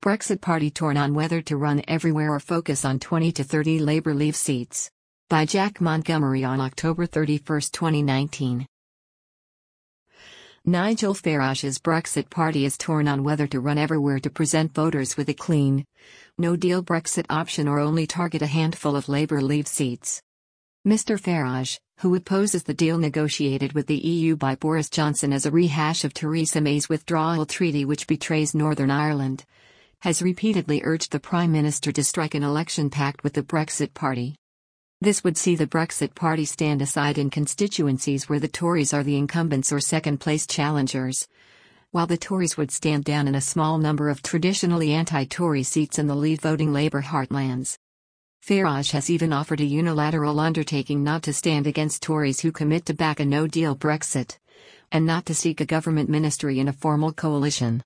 Brexit Party torn on whether to run everywhere or focus on 20 to 30 Labour Leave seats. By Jack Montgomery on October 31, 2019. Nigel Farage's Brexit Party is torn on whether to run everywhere to present voters with a clean, no-deal Brexit option or only target a handful of Labour Leave seats. Mr. Farage, who opposes the deal negotiated with the EU by Boris Johnson as a rehash of Theresa May's withdrawal treaty which betrays Northern Ireland, has repeatedly urged the Prime Minister to strike an election pact with the Brexit Party. This would see the Brexit Party stand aside in constituencies where the Tories are the incumbents or second-place challengers, while the Tories would stand down in a small number of traditionally anti-Tory seats in the Leave-voting Labour heartlands. Farage has even offered a unilateral undertaking not to stand against Tories who commit to back a no-deal Brexit, and not to seek a government ministry in a formal coalition.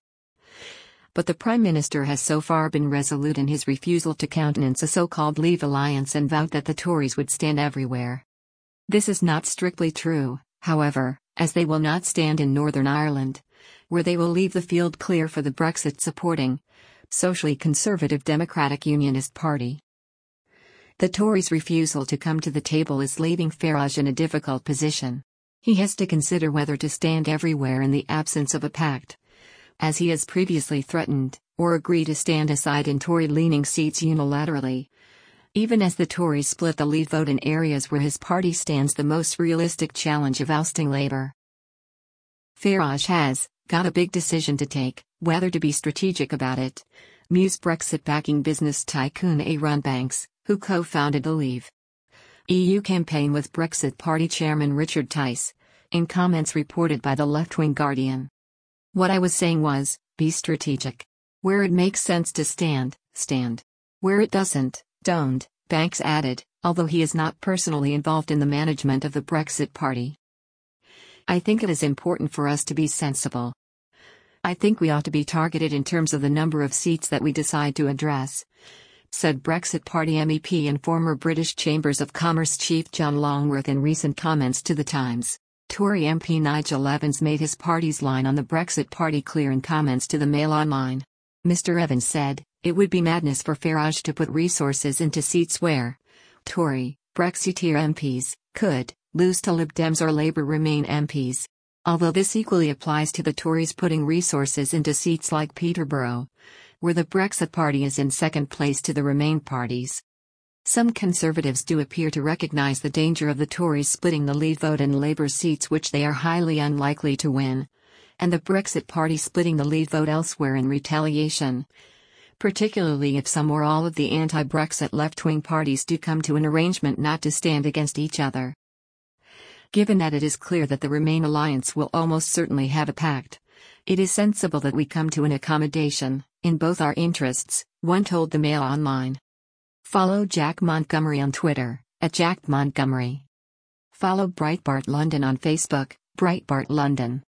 But the Prime Minister has so far been resolute in his refusal to countenance a so-called Leave alliance and vowed that the Tories would stand everywhere. This is not strictly true, however, as they will not stand in Northern Ireland, where they will leave the field clear for the Brexit-supporting, socially conservative Democratic Unionist Party. The Tories' refusal to come to the table is leaving Farage in a difficult position. He has to consider whether to stand everywhere in the absence of a pact, as he has previously threatened, or agree to stand aside in Tory-leaning seats unilaterally, even as the Tories split the Leave vote in areas where his party stands the most realistic challenge of ousting Labour. Farage has got a big decision to take, whether to be strategic about it, mused Brexit-backing business tycoon Aaron Banks, who co-founded the Leave EU campaign with Brexit Party chairman Richard Tice, in comments reported by the left-wing Guardian. What I was saying was, be strategic. Where it makes sense to stand, stand. Where it doesn't, don't, Banks added, although he is not personally involved in the management of the Brexit Party. I think it is important for us to be sensible. I think we ought to be targeted in terms of the number of seats that we decide to address, said Brexit Party MEP and former British Chambers of Commerce chief John Longworth in recent comments to The Times. Tory MP Nigel Evans made his party's line on the Brexit Party clear in comments to the Mail Online. Mr. Evans said, "It would be madness for Farage to put resources into seats where Tory, Brexiteer MPs could lose to Lib Dems or Labour Remain MPs. Although this equally applies to the Tories putting resources into seats like Peterborough, where the Brexit Party is in second place to the Remain parties. Some Conservatives do appear to recognise the danger of the Tories splitting the Leave vote and Labour seats which they are highly unlikely to win, and the Brexit Party splitting the Leave vote elsewhere in retaliation, particularly if some or all of the anti-Brexit left-wing parties do come to an arrangement not to stand against each other. Given that it is clear that the Remain alliance will almost certainly have a pact, it is sensible that we come to an accommodation, in both our interests," one told the Mail Online. Follow Jack Montgomery on Twitter, @JackMontgomery. Follow Breitbart London on Facebook, Breitbart London.